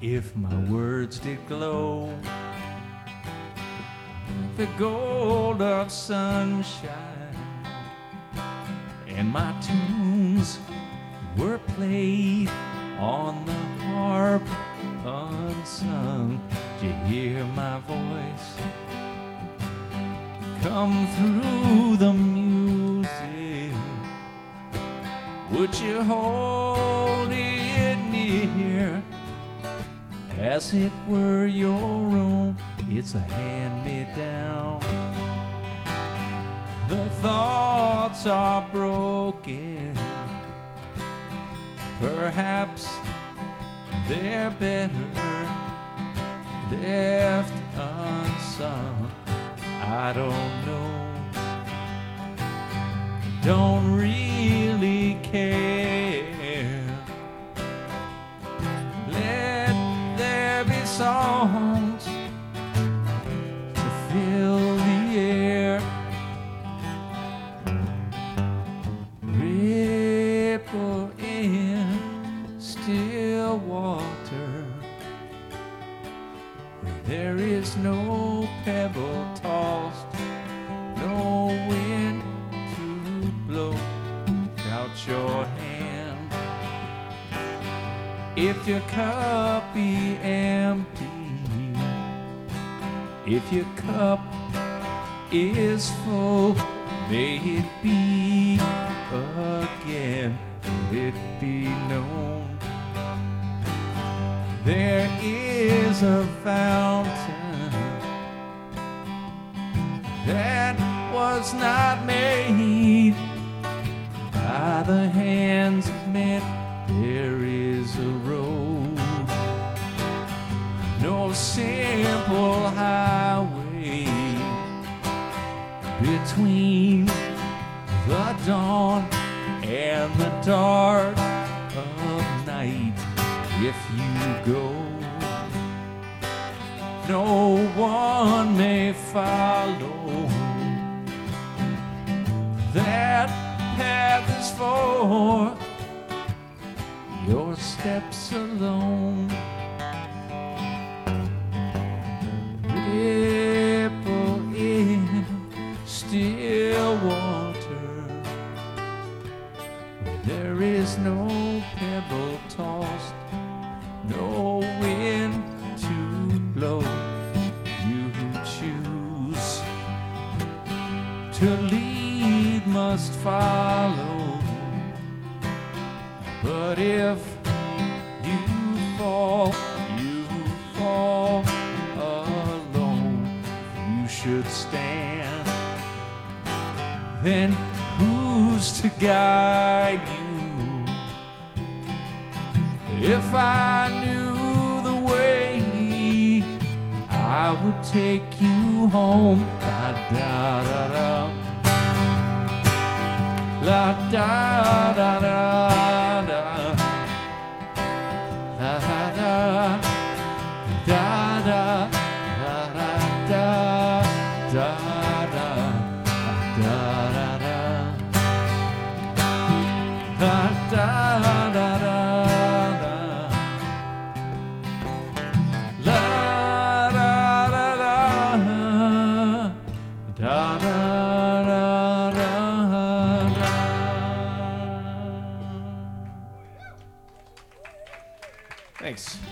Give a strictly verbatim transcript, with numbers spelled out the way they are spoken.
if my words did glow like the gold of sunshine, and my tunes were played on the harp unsung. Did you hear my voice come through the music? Would you hold it near as it were your own? It's a hand-me-down. The thoughts are broken, perhaps they're better left unsung. I don't know, don't really care. Let there be songs to fill the air, ripple in still water, where there is no pebble tossed, no wind to blow. Out your hand, if your cup be empty, if your cup is full, may it be again, let it be known. There is a fountain that was not made by the hands of men. There is a road, no simple highway between the dawn and the dark of night. If you go, no one may follow. That path is for your steps alone. Ripple in still water, there is no pebble tossed, no wind to blow. You who choose to lead must follow, but if you fall, you fall alone. You should stand, then who's to guide you? If I knew the way, I would take you home. Da da da da, la da da da da, la da da da da da da da da da da da da. Thanks.